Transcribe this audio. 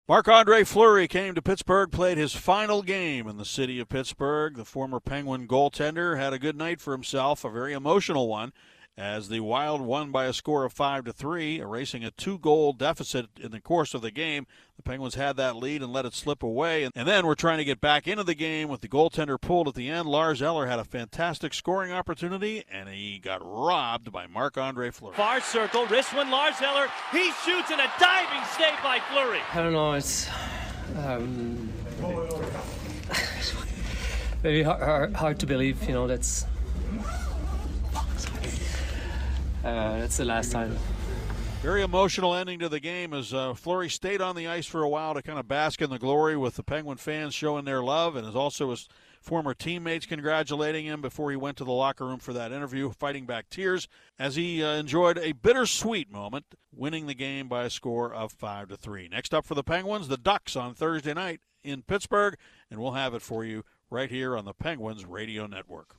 Marc-Andre Fleury came to Pittsburgh, played his final game in the city of Pittsburgh. The former Penguin goaltender had a good night for himself, a very emotional one, as the Wild won by a score of 5-3, erasing a 2-goal deficit in the course of the game. The Penguins had that lead and let it slip away, and then we're trying to get back into the game with the goaltender pulled at the end. Lars Eller had a fantastic scoring opportunity, and he got robbed by Marc-Andre Fleury. Far circle, wrist one, Lars Eller, he shoots, and a diving save by Fleury. I don't know, it's very hard to believe, that's the last time. Very emotional ending to the game as Fleury stayed on the ice for a while to kind of bask in the glory with the Penguin fans showing their love, and as also his former teammates congratulating him before he went to the locker room for that interview, fighting back tears as he enjoyed a bittersweet moment, winning the game by a score of 5-3. Next up for the Penguins, the Ducks on Thursday night in Pittsburgh, and we'll have it for you right here on the Penguins Radio Network.